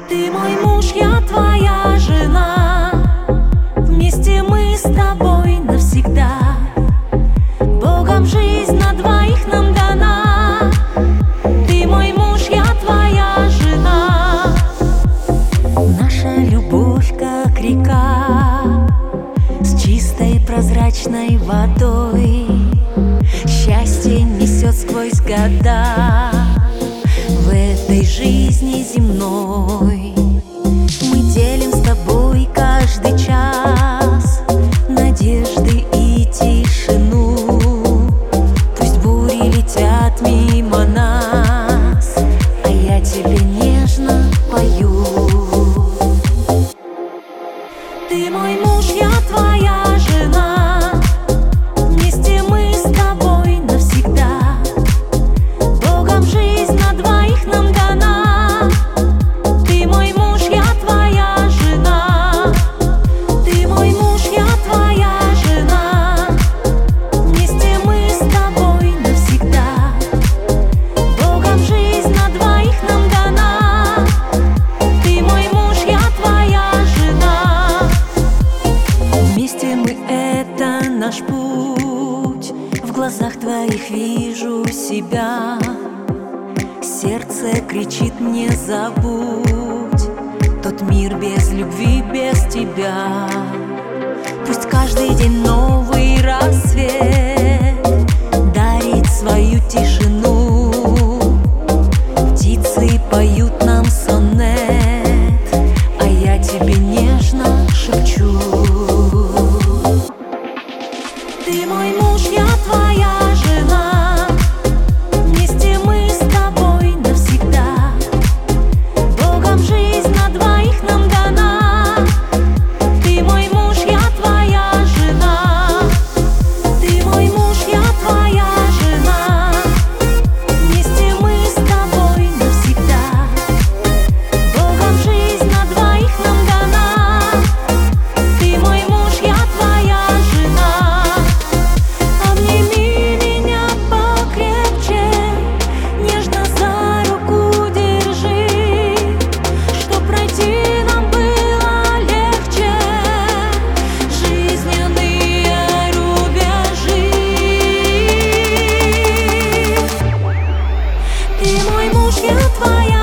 Ты мой муж, я твоя жена. Вместе мы с тобой навсегда. Богом жизнь на двоих нам дана. Ты мой муж, я твоя жена. Наша любовь как река с чистой прозрачной водой. Счастье несет сквозь года в этой жизни земной. Мы делим с тобой каждый час надежды и тишину. Пусть бури летят мимо нас, а я тебе нежно пою. Ты мой муж, я твоя жена. Вместе мы с тобой навсегда. Богом жизнь на двоих нам дана. Ты мой муж, я твоя жена. Ты мой муж, я твоя жена. Вместе мы с тобой навсегда. Богом жизнь на двоих нам дана. Ты мой муж, я твоя жена. Вместе мы — это наш путь. В глазах твоих вижу себя. Сердце кричит: не забудь тот мир без любви, без тебя. Пусть каждый день новый рассвет дарит свою тишину. Птицы поют нам сонет, а я тебе нежно шепчу. Ты мой муж, я твоя жена. Вместе мы с тобой навсегда. Богом жизнь на двоих нам дана. Ты мой муж, я твоя жена. Ты мой муж, я твоя жена. Вместе мы с тобой навсегда. Богом жизнь на двоих нам дана. Ты мой муж, я твоя жена. Обними меня покрепче, нежно за руку держи, чтоб пройти нам было легче жизненные рубежи. Ты мой муж, я твоя